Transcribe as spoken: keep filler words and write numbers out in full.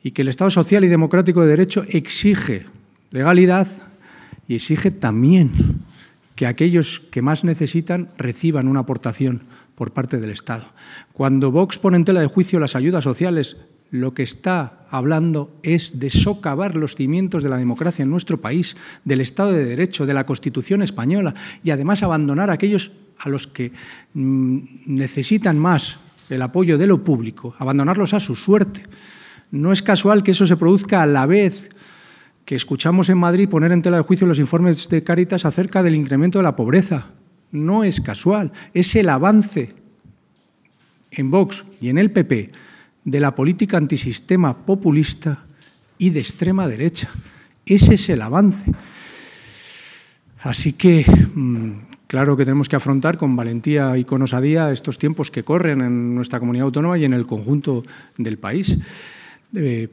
y que el Estado social y democrático de derecho exige legalidad y exige también que aquellos que más necesitan reciban una aportación por parte del Estado. Cuando Vox pone en tela de juicio las ayudas sociales, lo que está hablando es de socavar los cimientos de la democracia en nuestro país, del Estado de Derecho, de la Constitución española, y además abandonar a aquellos a los que mmm, necesitan más el apoyo de lo público, abandonarlos a su suerte. No es casual que eso se produzca a la vez que escuchamos en Madrid poner en tela de juicio los informes de Cáritas acerca del incremento de la pobreza. No es casual, es el avance en Vox y en el P P de la política antisistema populista y de extrema derecha. Ese es el avance. Así que, claro que tenemos que afrontar con valentía y con osadía estos tiempos que corren en nuestra comunidad autónoma y en el conjunto del país. Eh,